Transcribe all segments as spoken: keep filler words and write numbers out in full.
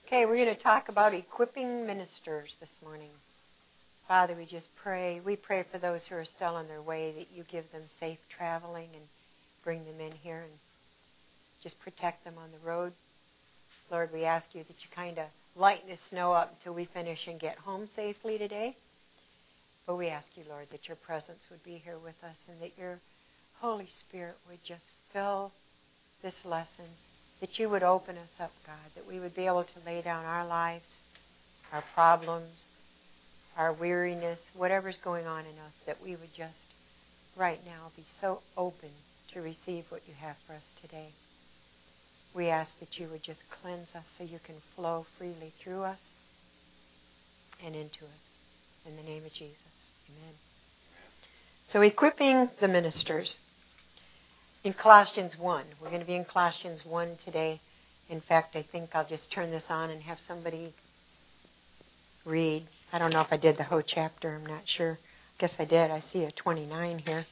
Okay, we're going to talk about equipping ministers this morning. Father, we just pray. We pray for those who are still on their way, that you give them safe traveling and bring them in here and just protect them on the road. Lord, we ask you that you kind of lighten the snow up until we finish and get home safely today. But we ask you, Lord, that your presence would be here with us and that your Holy Spirit would just fill this lesson, that you would open us up, God, that we would be able to lay down our lives, our problems, our weariness, whatever's going on in us, that we would just right now be so open to receive what you have for us today. We ask that you would just cleanse us so you can flow freely through us and into us. In the name of Jesus. Amen. So equipping the ministers. In Colossians one. We're going to be in Colossians one today. In fact, I think I'll just turn this on and have somebody read. I don't know if I did the whole chapter. I'm not sure. I guess I did. I see a twenty-nine here.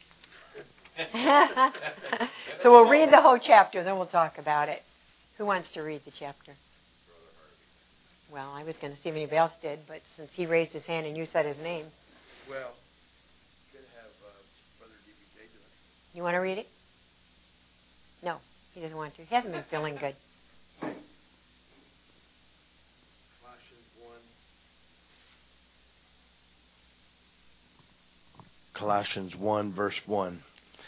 So we'll read the whole chapter, then we'll talk about it. Who wants to read the chapter? Well, I was going to see if anybody else did, but since he raised his hand and you said his name. Well, could have uh, Brother D B J do it. You want to read it? No, he doesn't want to. He hasn't been feeling good. Colossians one. Colossians one, verse one.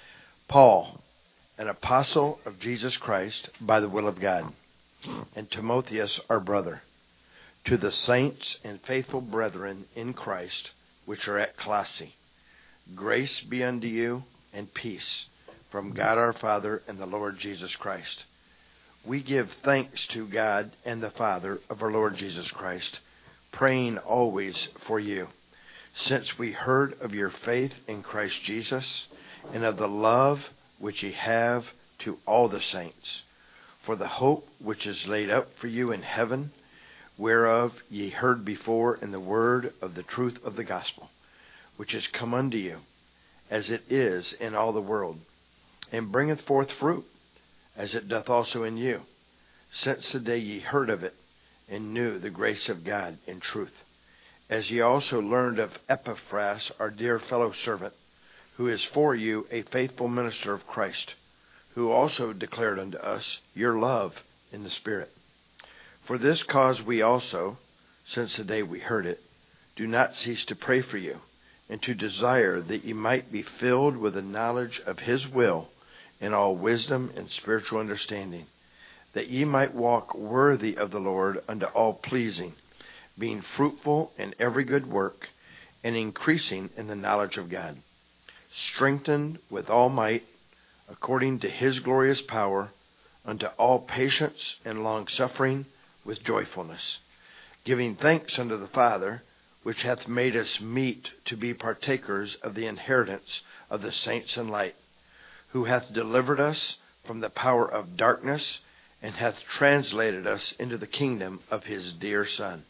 Paul, an apostle of Jesus Christ by the will of God, and Timotheus, our brother, to the saints and faithful brethren in Christ, which are at Colossae. Grace be unto you and peace from God our Father and the Lord Jesus Christ. We give thanks to God and the Father of our Lord Jesus Christ, praying always for you, since we heard of your faith in Christ Jesus and of the love which ye have to all the saints, for the hope which is laid up for you in heaven, whereof ye heard before in the word of the truth of the gospel, which is come unto you, as it is in all the world, and bringeth forth fruit, as it doth also in you, since the day ye heard of it, and knew the grace of God in truth, as ye also learned of Epaphras, our dear fellow servant, who is for you a faithful minister of Christ, who also declared unto us your love in the Spirit. For this cause we also, since the day we heard it, do not cease to pray for you, and to desire that ye might be filled with the knowledge of his will in all wisdom and spiritual understanding, that ye might walk worthy of the Lord unto all pleasing, being fruitful in every good work, and increasing in the knowledge of God, strengthened with all might, according to his glorious power, unto all patience and long-suffering with joyfulness, giving thanks unto the Father, which hath made us meet to be partakers of the inheritance of the saints in light, who hath delivered us from the power of darkness, and hath translated us into the kingdom of his dear Son,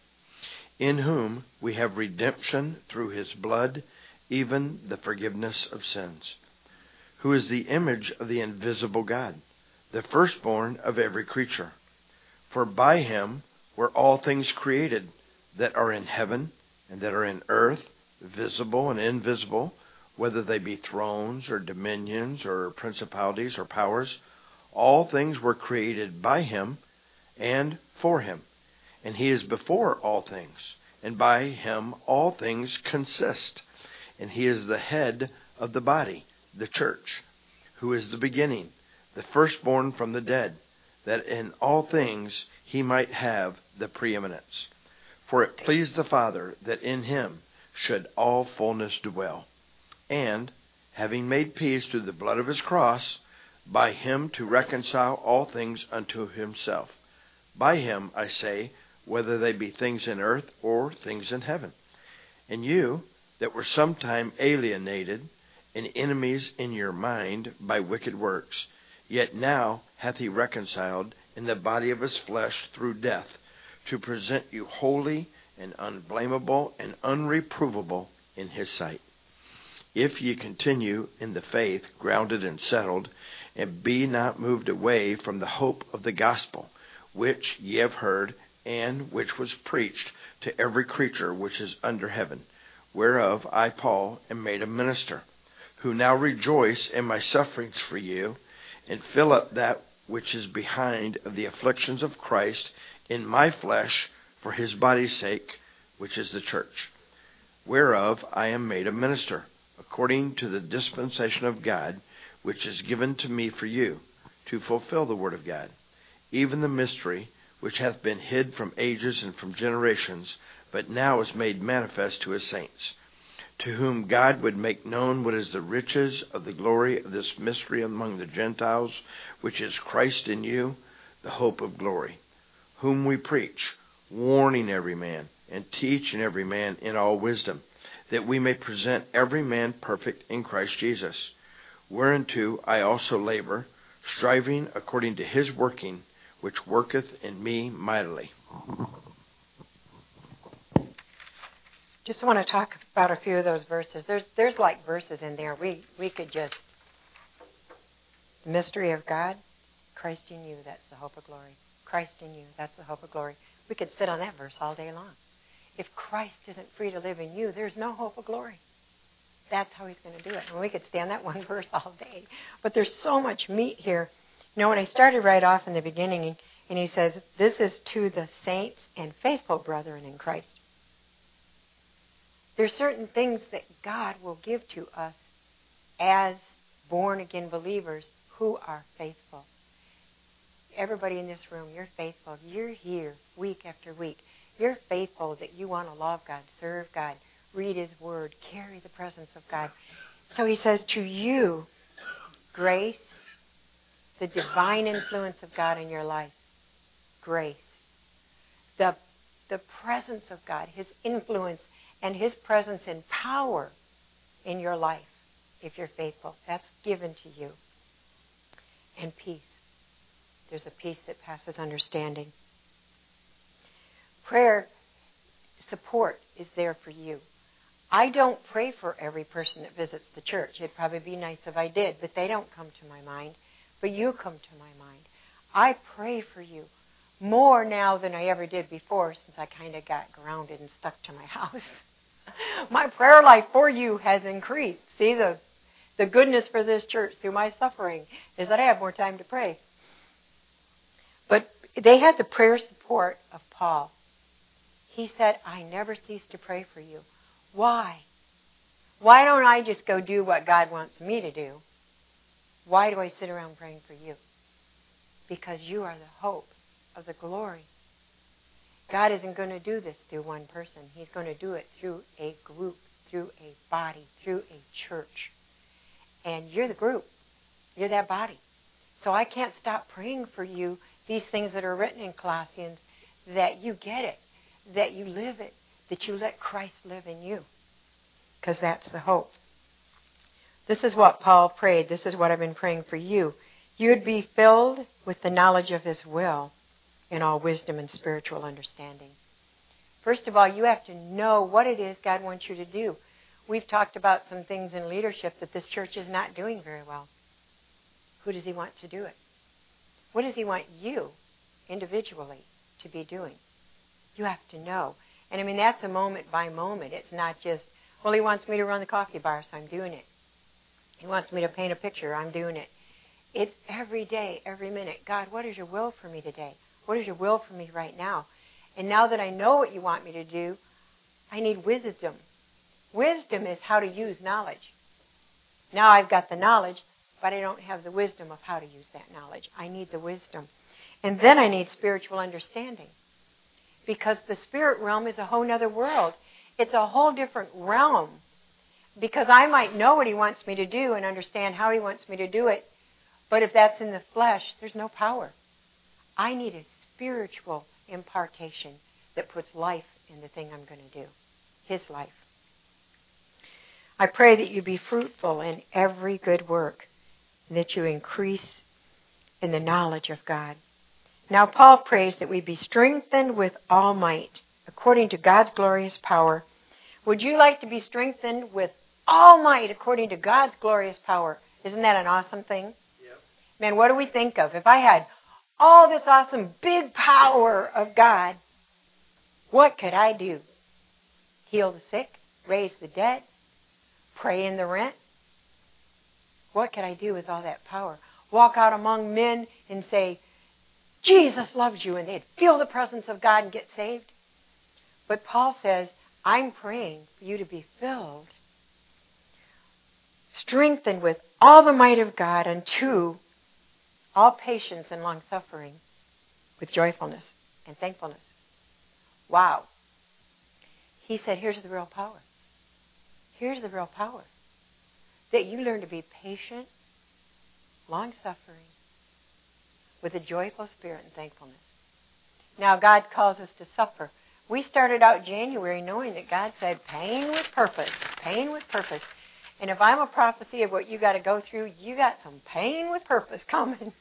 in whom we have redemption through his blood, even the forgiveness of sins, who is the image of the invisible God, the firstborn of every creature. For by him were all things created, that are in heaven and that are in earth, visible and invisible, whether they be thrones or dominions or principalities or powers. All things were created by him and for him. And he is before all things, and by him all things consist. And he is the head of the body, the church, who is the beginning, the firstborn from the dead, that in all things he might have the preeminence. For it pleased the Father that in him should all fullness dwell, and, having made peace through the blood of his cross, by him to reconcile all things unto himself. By him, I say, whether they be things in earth or things in heaven. And you, that were sometime alienated and enemies in your mind by wicked works, yet now hath he reconciled in the body of his flesh through death, to present you holy and unblameable and unreprovable in his sight. If ye continue in the faith, grounded and settled, and be not moved away from the hope of the gospel, which ye have heard, and which was preached to every creature which is under heaven, whereof I, Paul, am made a minister, who now rejoice in my sufferings for you, and fill up that which is behind of the afflictions of Christ in my flesh for his body's sake, which is the church, whereof I am made a minister, according to the dispensation of God, which is given to me for you, to fulfill the word of God, even the mystery which hath been hid from ages and from generations, but now is made manifest to his saints, to whom God would make known what is the riches of the glory of this mystery among the Gentiles, which is Christ in you, the hope of glory, whom we preach, warning every man, and teaching every man in all wisdom, that we may present every man perfect in Christ Jesus, whereunto I also labor, striving according to his working, which worketh in me mightily. Just want to talk about a few of those verses. There's there's like verses in there. We we could just, the mystery of God, Christ in you, that's the hope of glory. Christ in you, that's the hope of glory. We could sit on that verse all day long. If Christ isn't free to live in you, there's no hope of glory. That's how he's going to do it. And we could stand that one verse all day. But there's so much meat here. You know, when I started right off in the beginning, and he says, this is to the saints and faithful brethren in Christ. There's certain things that God will give to us as born-again believers who are faithful. Everybody in this room, you're faithful. You're here week after week. You're faithful that you want to love God, serve God, read his word, carry the presence of God. So he says, to you, grace, the divine influence of God in your life, grace, the, the presence of God, his influence and his presence and power in your life, if you're faithful, that's given to you. And peace. There's a peace that passes understanding. Prayer support is there for you. I don't pray for every person that visits the church. It'd probably be nice if I did, but they don't come to my mind. But you come to my mind. I pray for you more now than I ever did before, since I kind of got grounded and stuck to my house. My prayer life for you has increased. See, the the goodness for this church through my suffering is that I have more time to pray. But they had the prayer support of Paul. He said, I never cease to pray for you. Why? Why don't I just go do what God wants me to do? Why do I sit around praying for you? Because you are the hope of the glory. God isn't going to do this through one person. He's going to do it through a group, through a body, through a church. And you're the group. You're that body. So I can't stop praying for you, these things that are written in Colossians, that you get it, that you live it, that you let Christ live in you. Because that's the hope. This is what Paul prayed. This is what I've been praying for you. You would be filled with the knowledge of his will in all wisdom and spiritual understanding. First of all, you have to know what it is God wants you to do. We've talked about some things in leadership that this church is not doing very well. Who does he want to do it? What does he want you individually to be doing? You have to know. And I mean, that's a moment by moment. It's not just, well, he wants me to run the coffee bar, so I'm doing it. He wants me to paint a picture, I'm doing it. It's every day, every minute. God, what is your will for me today? What is your will for me right now? And now that I know what you want me to do, I need wisdom. Wisdom is how to use knowledge. Now I've got the knowledge, but I don't have the wisdom of how to use that knowledge. I need the wisdom. And then I need spiritual understanding. Because the spirit realm is a whole other world. It's a whole different realm. Because I might know what he wants me to do and understand how he wants me to do it, but if that's in the flesh, there's no power. I need a spiritual impartation that puts life in the thing I'm going to do. His life. I pray that you be fruitful in every good work, and that you increase in the knowledge of God. Now Paul prays that we be strengthened with all might, according to God's glorious power. Would you like to be strengthened with all might, according to God's glorious power? Isn't that an awesome thing? Yep. Man, what do we think of? If I had all this awesome big power of God, What could I do? Heal the sick? Raise the dead? Pray in the rent? What could I do with all that power? Walk out among men and say, Jesus loves you, and they'd feel the presence of God and get saved? But Paul says, I'm praying for you to be filled, strengthened with all the might of God unto all patience and long-suffering with joyfulness and thankfulness. Wow. He said, here's the real power. Here's the real power. That you learn to be patient, long-suffering, with a joyful spirit and thankfulness. Now, God calls us to suffer. We started out January knowing that God said, pain with purpose, pain with purpose. And if I'm a prophecy of what you got to go through, you got some pain with purpose coming.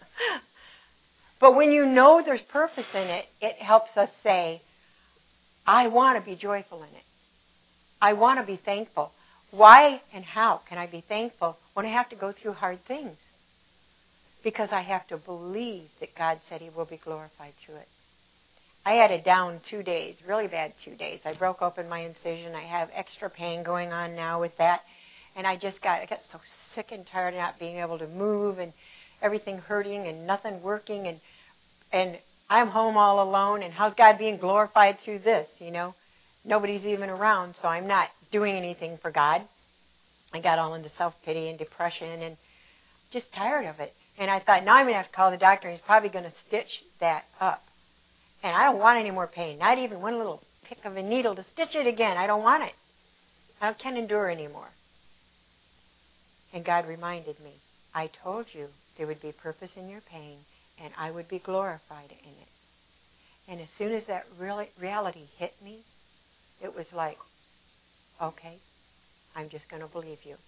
But when you know there's purpose in it, it helps us say, I want to be joyful in it. I want to be thankful. Why and how can I be thankful when I have to go through hard things? Because I have to believe that God said He will be glorified through it. I had a down two days, really bad two days. I broke open my incision. I have extra pain going on now with that. And I just got, I got so sick and tired of not being able to move and everything hurting and nothing working. And, and I'm home all alone. And how's God being glorified through this, you know? Nobody's even around, so I'm not doing anything for God. I got all into self-pity and depression and just tired of it. And I thought, now I'm going to have to call the doctor, and he's probably going to stitch that up. And I don't want any more pain, not even one little pick of a needle to stitch it again. I don't want it. I can't endure anymore. And God reminded me, I told you there would be purpose in your pain, and I would be glorified in it. And as soon as that really reality hit me, it was like, okay, I'm just going to believe you.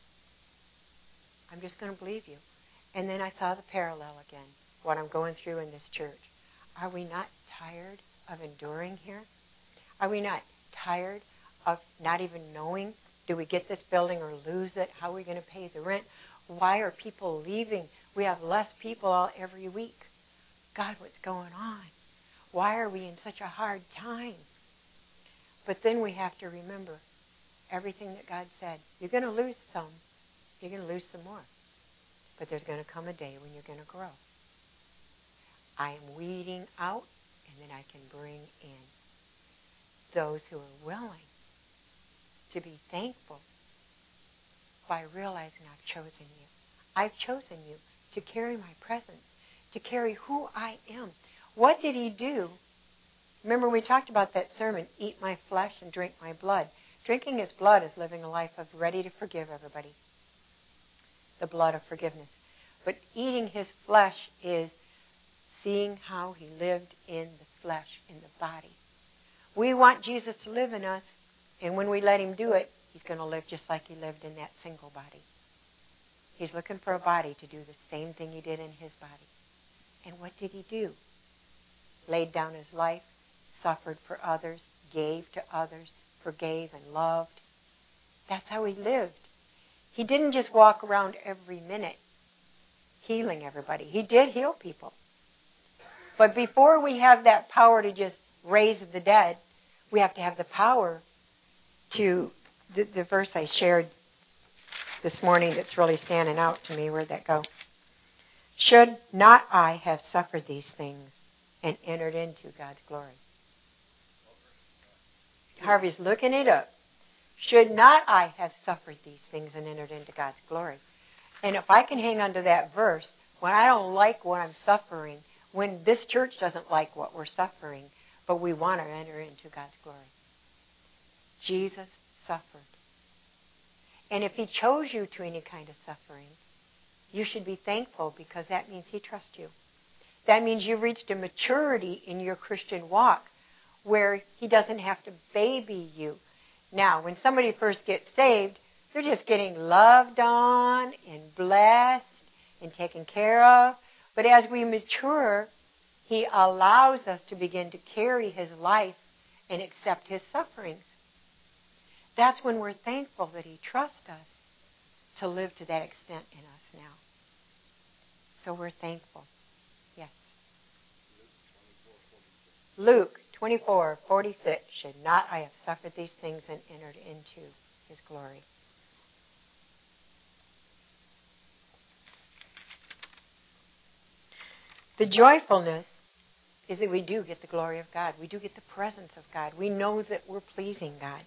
I'm just going to believe you. And then I saw the parallel again, what I'm going through in this church. Are we not tired of enduring here? Are we not tired of not even knowing, do we get this building or lose it? How are we going to pay the rent? Why are people leaving? We have less people all every week. God, what's going on? Why are we in such a hard time? But then we have to remember everything that God said. You're going to lose some. You're going to lose some more. But there's going to come a day when you're going to grow. I am weeding out, and then I can bring in those who are willing to be thankful by realizing I've chosen you. I've chosen you to carry my presence, to carry who I am. What did He do? Remember we talked about that sermon, eat my flesh and drink my blood. Drinking His blood is living a life of ready to forgive everybody. The blood of forgiveness. But eating His flesh is seeing how He lived in the flesh, in the body. We want Jesus to live in us, and when we let Him do it, He's going to live just like He lived in that single body. He's looking for a body to do the same thing He did in His body. And what did He do? Laid down His life, suffered for others, gave to others, forgave and loved. That's how He lived. He didn't just walk around every minute healing everybody. He did heal people. But before we have that power to just raise the dead, we have to have the power to, the, the verse I shared this morning that's really standing out to me, where'd that go? Should not I have suffered these things and entered into God's glory? Harvey's looking it up. Should not I have suffered these things and entered into God's glory? And if I can hang on to that verse, when I don't like what I'm suffering, when this church doesn't like what we're suffering, but we want to enter into God's glory. Jesus suffered. And if He chose you to any kind of suffering, you should be thankful because that means He trusts you. That means you've reached a maturity in your Christian walk where He doesn't have to baby you. Now, when somebody first gets saved, they're just getting loved on and blessed and taken care of. But as we mature, He allows us to begin to carry His life and accept His sufferings. That's when we're thankful that He trusts us to live to that extent in us now. So we're thankful. Yes. Luke twenty-four forty-six, should not I have suffered these things and entered into his glory? The joyfulness is that we do get the glory of God. We do get the presence of God. We know that we're pleasing God.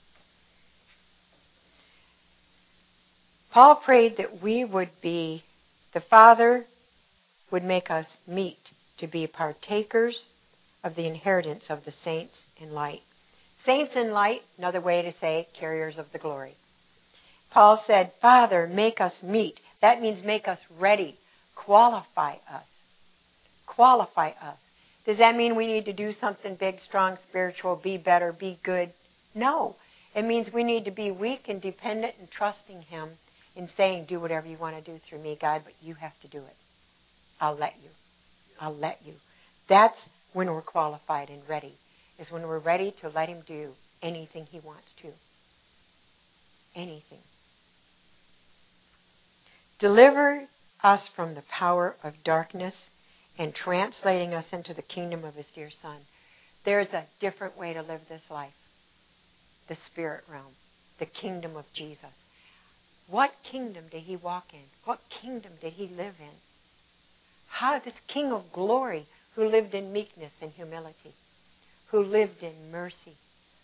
Paul prayed that we would be, the Father would make us meet to be partakers of the inheritance of the saints in light. Saints in light, another way to say carriers of the glory. Paul said, Father, make us meet. That means make us ready. Qualify us. Qualify us. Does that mean we need to do something big, strong, spiritual, be better, be good? No. It means we need to be weak and dependent and trusting Him in saying, do whatever you want to do through me, God, but you have to do it. I'll let you. I'll let you. That's when we're qualified and ready, is when we're ready to let Him do anything He wants to. Anything. Deliver us from the power of darkness and translating us into the kingdom of His dear Son. There's a different way to live this life. The spirit realm. The kingdom of Jesus. What kingdom did He walk in? What kingdom did He live in? How this King of glory who lived in meekness and humility, who lived in mercy.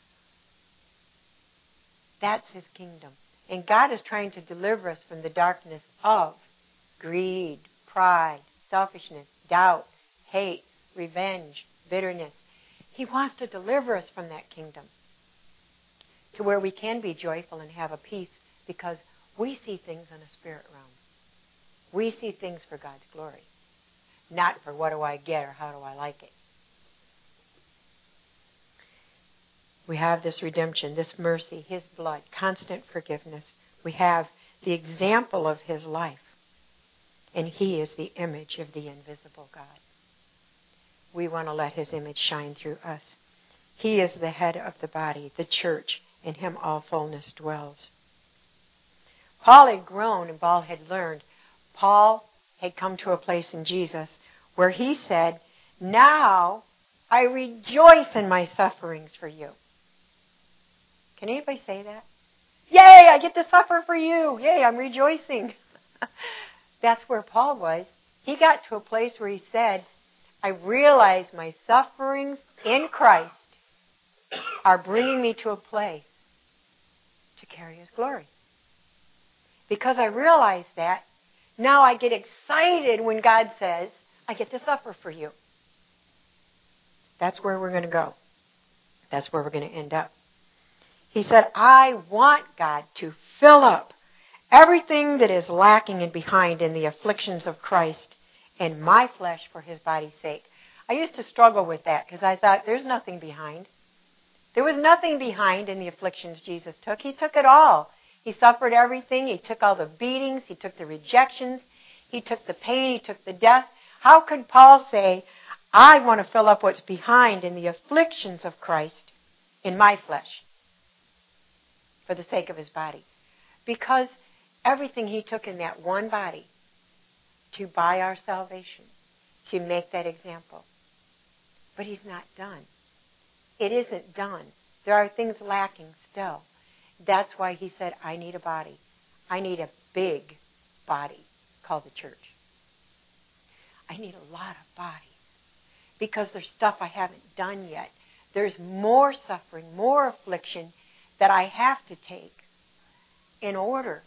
That's His kingdom. And God is trying to deliver us from the darkness of greed, pride, selfishness, doubt, hate, revenge, bitterness. He wants to deliver us from that kingdom to where we can be joyful and have a peace because we see things in a spirit realm. We see things for God's glory, not for what do I get or how do I like it. We have this redemption, this mercy, His blood, constant forgiveness. We have the example of His life. And He is the image of the invisible God. We want to let His image shine through us. He is the head of the body, the church. In Him all fullness dwells. Paul had grown and Paul had learned. Paul had come to a place in Jesus where he said, now I rejoice in my sufferings for you. Can anybody say that? Yay, I get to suffer for you. Yay, I'm rejoicing. That's where Paul was. He got to a place where he said, I realize my sufferings in Christ are bringing me to a place to carry His glory. Because I realize that, now I get excited when God says, I get to suffer for you. That's where we're going to go. That's where we're going to end up. He said, I want God to fill up everything that is lacking and behind in the afflictions of Christ in my flesh for His body's sake. I used to struggle with that because I thought there's nothing behind. There was nothing behind in the afflictions Jesus took. He took it all. He suffered everything. He took all the beatings. He took the rejections. He took the pain. He took the death. How could Paul say, I want to fill up what's behind in the afflictions of Christ in my flesh for the sake of His body? Because everything He took in that one body to buy our salvation, to make that example. But He's not done. It isn't done. There are things lacking still. That's why He said, I need a body. I need a big body called the church. I need a lot of bodies because there's stuff I haven't done yet. There's more suffering, more affliction that I have to take in order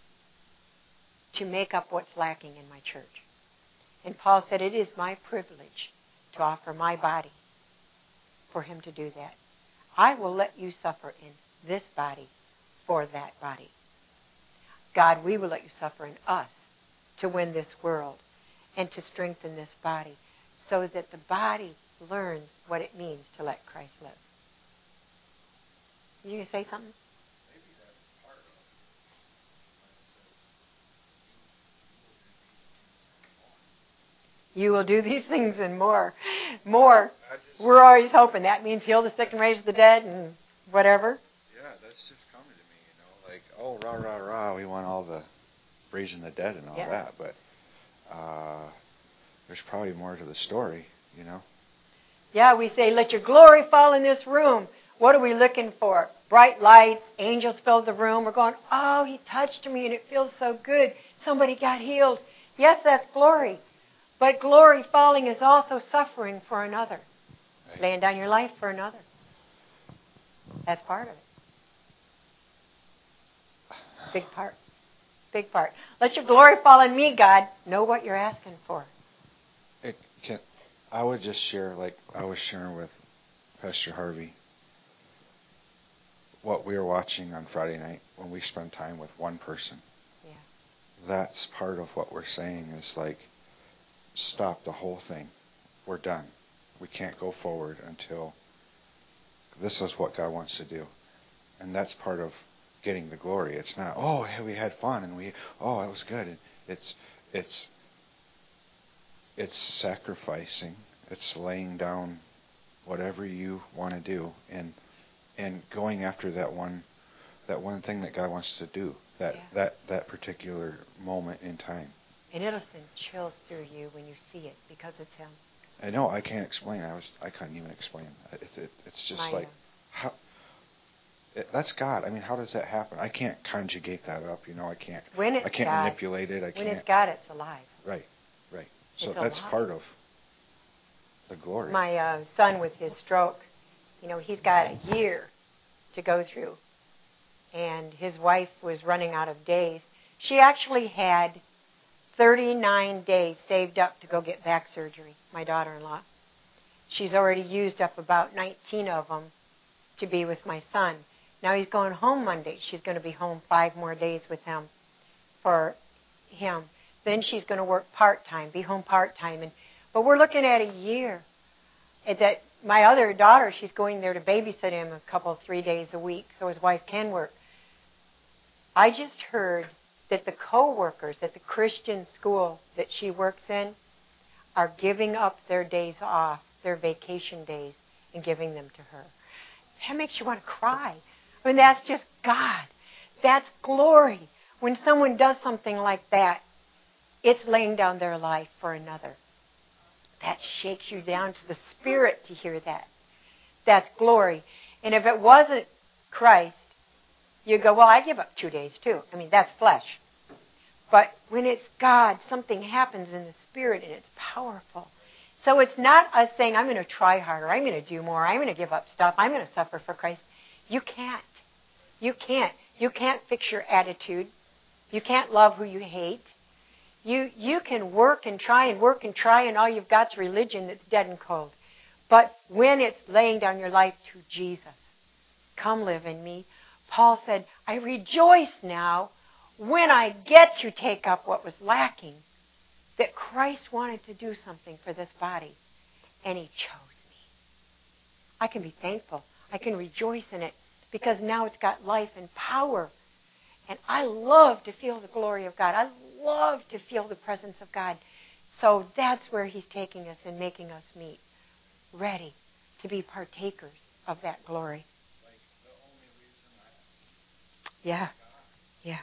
to make up what's lacking in my church. And Paul said, it is my privilege to offer my body for Him to do that. I will let you suffer in this body for that body. God, we will let you suffer in us to win this world and to strengthen this body so that the body learns what it means to let Christ live. You going to say something? Maybe that's part of it. You will do these things and more. More. We're always hoping. That means heal the sick and raise the dead and whatever. Yeah, that's just coming to me, you know, like, oh, rah, rah, rah, we want all the raising the dead and all Yeah. that, but uh, there's probably more to the story, you know. Yeah, we say, let your glory fall in this room. What are we looking for? Bright lights, angels filled the room. We're going, oh, he touched me and it feels so good. Somebody got healed. Yes, that's glory. But glory falling is also suffering for another. Right. Laying down your life for another. That's part of it. Big part. Big part. Let your glory fall in me, God. Know what you're asking for. It can, I would just share, like I was sharing with Pastor Harvey, what we were watching on Friday night when we spend time with one person. Yeah. That's part of what we're saying is like, stop the whole thing. We're done. We can't go forward until this is what God wants to do. And that's part of getting the glory. It's not, oh, hey, we had fun and we, oh, it was good. It's, it's, it's sacrificing. It's laying down whatever you want to do and and going after that one, that one thing that God wants to do. That yeah. that that particular moment in time. And it'll send chills through you when you see it because it's Him. I know. I can't explain. I was. I couldn't even explain. It, it, it's just My, like how. It, that's God. I mean, how does that happen? I can't conjugate that up. You know, I can't. When it's I can't God, manipulate it. I when can't. When it's God, it's alive. Right. Right. So it's that's alive. part of the glory. My uh, son with his stroke, you know, he's got a year to go through, and his wife was running out of days. She actually had thirty-nine days saved up to go get back surgery, my daughter-in-law. She's already used up about nineteen of them to be with my son. Now he's going home Monday. She's going to be home five more days with him for him. Then she's going to work part-time, be home part-time. And but we're looking at a year. That my other daughter, she's going there to babysit him a couple, three days a week, so his wife can work. I just heard that the co-workers at the Christian school that she works in are giving up their days off, their vacation days, and giving them to her. That makes you want to cry. I mean, that's just God. That's glory. When someone does something like that, it's laying down their life for another. That shakes you down to the spirit to hear that. That's glory. And if it wasn't Christ, you go, well, I give up two days too. I mean, that's flesh. But when it's God, something happens in the spirit and it's powerful. So it's not us saying, I'm going to try harder, I'm going to do more, I'm going to give up stuff, I'm going to suffer for Christ. You can't. You can't. You can't fix your attitude. You can't love who you hate. You you can work and try and work and try, and all you've got is religion that's dead and cold. But when it's laying down your life to Jesus, come live in me. Paul said, I rejoice now when I get to take up what was lacking, that Christ wanted to do something for this body, and He chose me. I can be thankful. I can rejoice in it because now it's got life and power. And I love to feel the glory of God. I love to feel the presence of God. So that's where He's taking us and making us meet, ready to be partakers of that glory. Like the only reason I Yeah, yeah.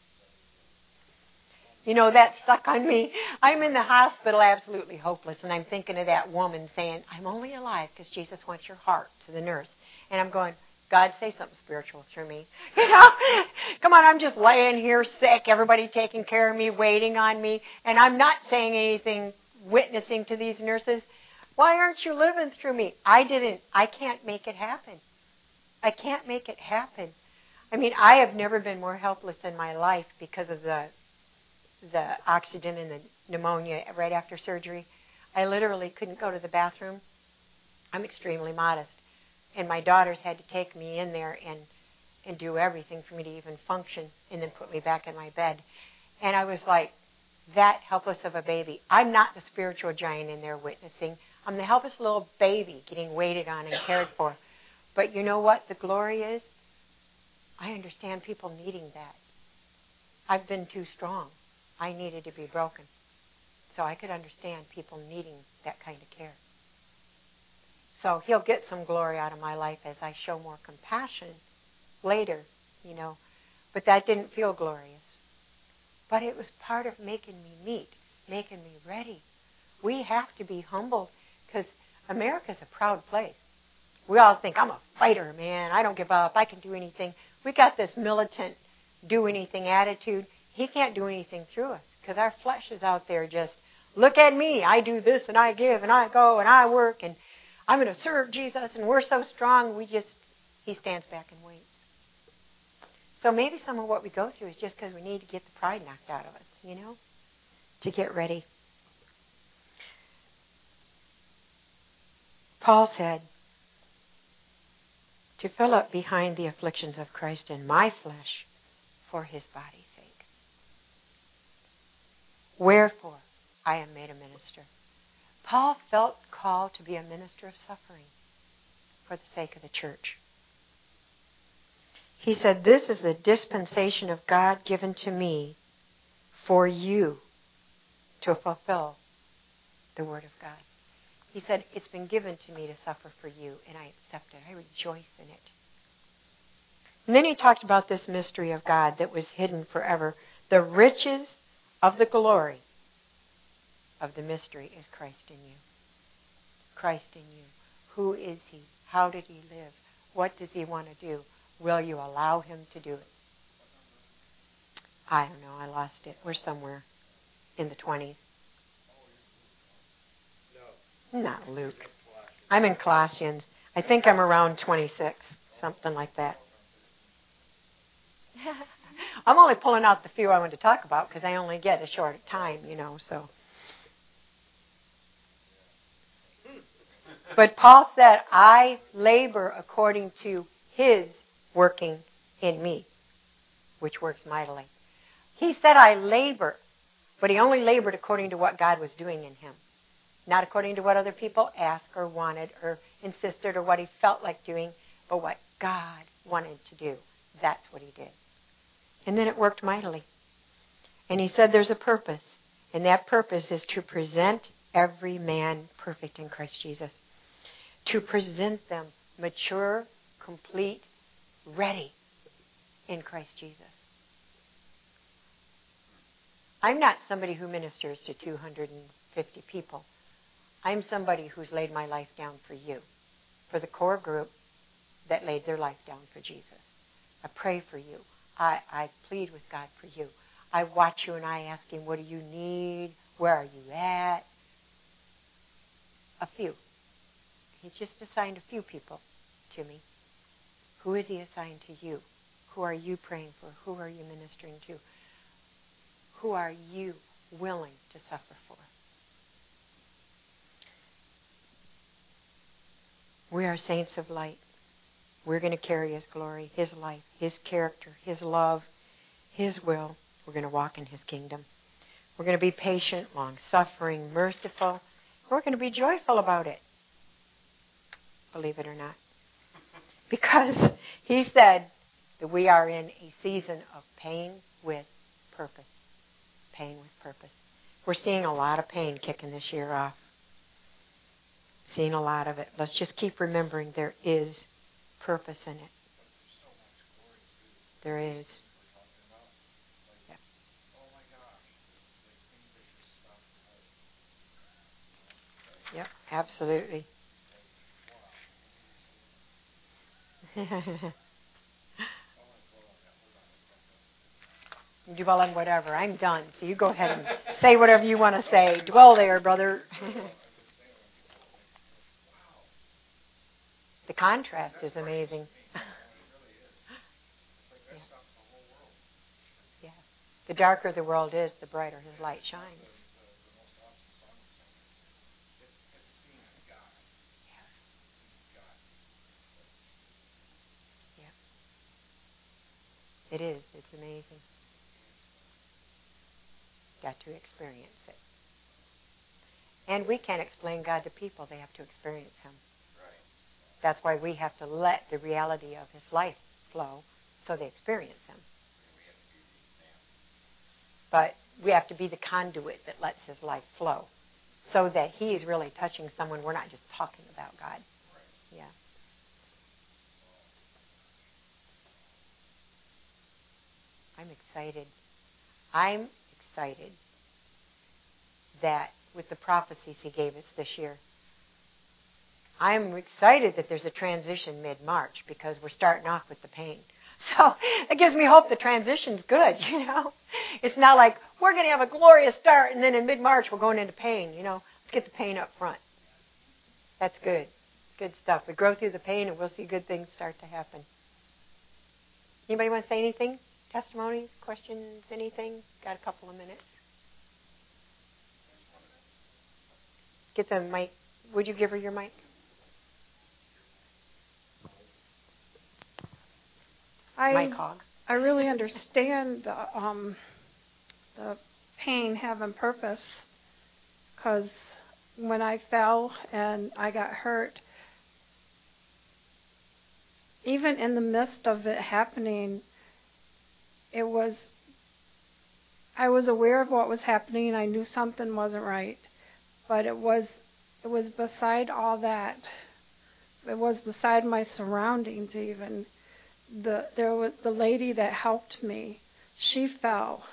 You know, that stuck on me. I'm in the hospital absolutely hopeless, and I'm thinking of that woman saying, I'm only alive because Jesus wants your heart, to the nurse. And I'm going, God, say something spiritual through me. You know, come on, I'm just laying here sick, everybody taking care of me, waiting on me, and I'm not saying anything, witnessing to these nurses. Why aren't you living through me? I didn't. I can't make it happen. I can't make it happen. I mean, I have never been more helpless in my life because of the the oxygen and the pneumonia right after surgery. I literally couldn't go to the bathroom. I'm extremely modest. And my daughters had to take me in there and, and do everything for me to even function and then put me back in my bed. And I was like that helpless of a baby. I'm not the spiritual giant in there witnessing. I'm the helpless little baby getting waited on and cared for. But you know what the glory is? I understand people needing that. I've been too strong. I needed to be broken. So I could understand people needing that kind of care. So He'll get some glory out of my life as I show more compassion later, you know. But that didn't feel glorious. But it was part of making me meet, making me ready. We have to be humbled because America's a proud place. We all think, I'm a fighter, man. I don't give up. I can do anything. We got this militant, do anything attitude. He can't do anything through us because our flesh is out there just, look at me. I do this and I give and I go and I work and I'm going to serve Jesus and we're so strong. We just, he stands back and waits. So maybe some of what we go through is just because we need to get the pride knocked out of us, you know, to get ready. Paul said, to fill up behind the afflictions of Christ in my flesh for his body's sake. Wherefore, I am made a minister. Paul felt called to be a minister of suffering for the sake of the church. He said, this is the dispensation of God given to me for you to fulfill the word of God. He said, it's been given to me to suffer for you, and I accept it. I rejoice in it. And then he talked about this mystery of God that was hidden forever. The riches of the glory of the mystery is Christ in you. Christ in you. Who is he? How did he live? What does he want to do? Will you allow him to do it? I don't know. I lost it. We're somewhere in the twenties. Not Luke. I'm in Colossians. I think I'm around twenty-six, something like that. I'm only pulling out the few I want to talk about because I only get a short time, you know, so. But Paul said, I labor according to his working in me, which works mightily. He said, I labor, but he only labored according to what God was doing in him. Not according to what other people asked or wanted or insisted or what he felt like doing, but what God wanted to do. That's what he did. And then it worked mightily. And he said there's a purpose. And that purpose is to present every man perfect in Christ Jesus. To present them mature, complete, ready in Christ Jesus. I'm not somebody who ministers to two hundred fifty people. I'm somebody who's laid my life down for you, for the core group that laid their life down for Jesus. I pray for you. I, I plead with God for you. I watch you and I ask him, what do you need? Where are you at? A few. He's just assigned a few people to me. Who is he assigned to you? Who are you praying for? Who are you ministering to? Who are you willing to suffer for? We are saints of light. We're going to carry his glory, his life, his character, his love, his will. We're going to walk in his kingdom. We're going to be patient, long-suffering, merciful. We're going to be joyful about it. Believe it or not. Because he said that we are in a season of pain with purpose. Pain with purpose. We're seeing a lot of pain kicking this year off. Seen a lot of it. Let's just keep remembering there is purpose in it. There is. Yeah. Yep, absolutely. You dwell on whatever. I'm done. So you go ahead and say whatever you want to say. Dwell there, brother. The contrast is amazing. Yeah. Yeah. The darker the world is, the brighter his light shines. Yeah. Yeah. It is. It's amazing. Got to experience it. And we can't explain God to people. They have to experience him. That's why we have to let the reality of his life flow so they experience him. But we have to be the conduit that lets his life flow so that he is really touching someone. We're not just talking about God. Yeah. I'm excited. I'm excited that with the prophecies he gave us this year, I'm excited that there's a transition mid-March because we're starting off with the pain. So it gives me hope the transition's good, you know. It's not like we're going to have a glorious start and then in mid-March we're going into pain, you know. Let's get the pain up front. That's good. Good stuff. We grow through the pain and we'll see good things start to happen. Anybody want to say anything? Testimonies, questions, anything? Got a couple of minutes. Get the mic. Would you give her your mic? I, Mic hog. I really understand the, um, the pain having purpose, because when I fell and I got hurt, even in the midst of it happening, it was, I was aware of what was happening. I knew something wasn't right, but it was, it was beside all that. It was beside my surroundings even. The, there was the lady that helped me. She fell.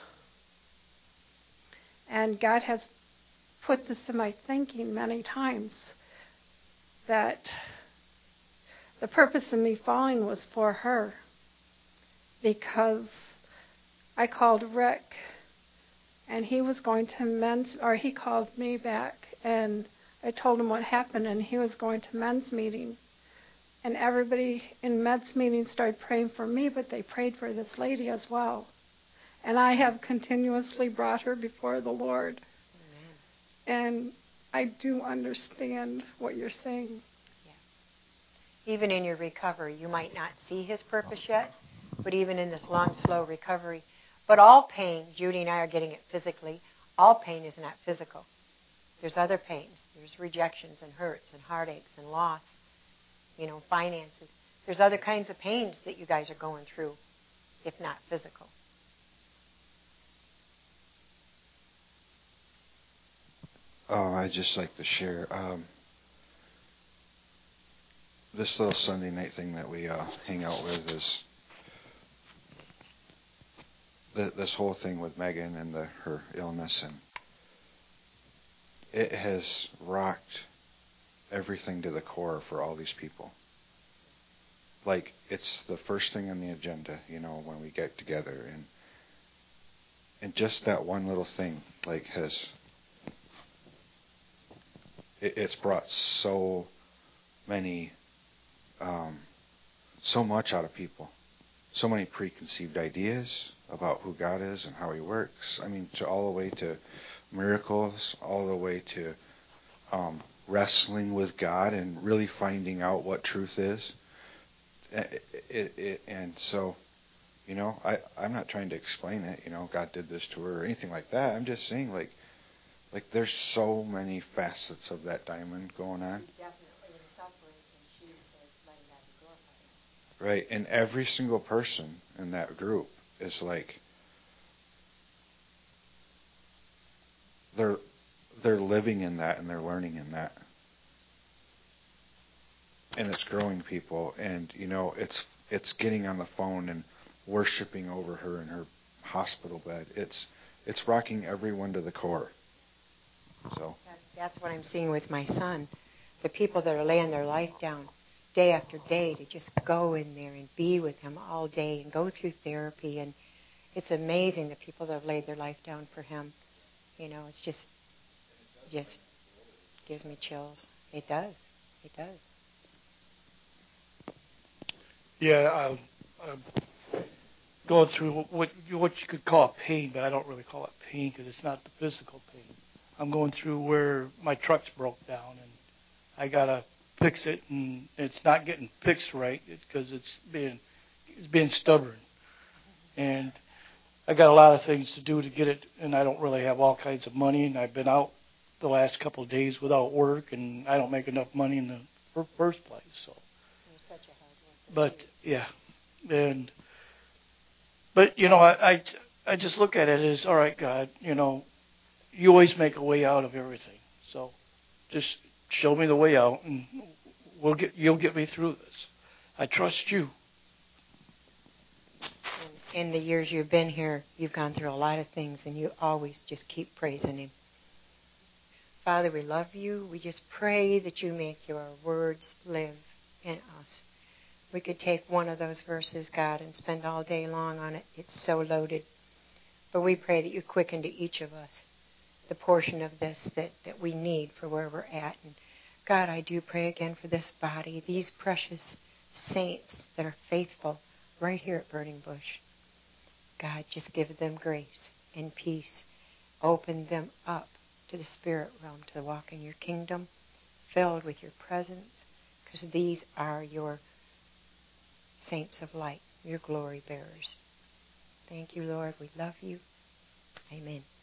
And God has put this in my thinking many times, that the purpose of me falling was for her. Because I called Rick, and he was going to men's, or he called me back, and I told him what happened, and he was going to men's meeting. And everybody in men's meeting started praying for me, but they prayed for this lady as well. And I have continuously brought her before the Lord. Amen. And I do understand what you're saying. Yeah. Even in your recovery, you might not see his purpose yet, but even in this long, slow recovery. But all pain, Judy and I are getting it physically, all pain is not physical. There's other pains. There's rejections and hurts and heartaches and loss. You know, finances. There's other kinds of pains that you guys are going through, if not physical. Oh, I'd just like to share um, this little Sunday night thing that we uh, hang out with is th- this whole thing with Megan and the, her illness, and it has rocked everything to the core for all these people. Like, it's the first thing on the agenda, you know, when we get together, and and just that one little thing, like, has it, it's brought so many, um, so much out of people, so many preconceived ideas about who God is and how He works. I mean, to all the way to miracles, all the way to um, wrestling with God and really finding out what truth is. It, it, it, and so, you know, I, I'm not trying to explain it, you know, God did this to her or anything like that. I'm just saying, like, like there's so many facets of that diamond going on. Right, and every single person in that group is like, they're they're living in that and they're learning in that. And it's growing people, and you know, it's it's getting on the phone and worshiping over her in her hospital bed. It's it's rocking everyone to the core. So that's, that's what I'm seeing with my son. The people that are laying their life down day after day to just go in there and be with him all day and go through therapy, and it's amazing the people that have laid their life down for him. You know, it's just just gives me chills. It does. It does. Yeah, I'm, I'm going through what what you could call pain, but I don't really call it pain because it's not the physical pain. I'm going through where my truck's broke down and I gotta fix it, and it's not getting fixed right because it's being it's being stubborn, and I got a lot of things to do to get it, and I don't really have all kinds of money, and I've been out the last couple of days without work, and I don't make enough money in the first place, so. Such a hard worker. But yeah, and but you know, I, I I just look at it as, all right, God, you know, you always make a way out of everything. So just show me the way out, and we'll get you'll get me through this. I trust you. In, in the years you've been here, you've gone through a lot of things, and you always just keep praising Him. Father, we love you. We just pray that you make your words live in us. We could take one of those verses, God, and spend all day long on it. It's so loaded. But we pray that you quicken to each of us the portion of this that, that we need for where we're at. And God, I do pray again for this body, these precious saints that are faithful right here at Burning Bush. God, just give them grace and peace. Open them up to the spirit realm, to walk in your kingdom, filled with your presence, because these are your saints of light, your glory bearers. Thank you, Lord. We love you. Amen.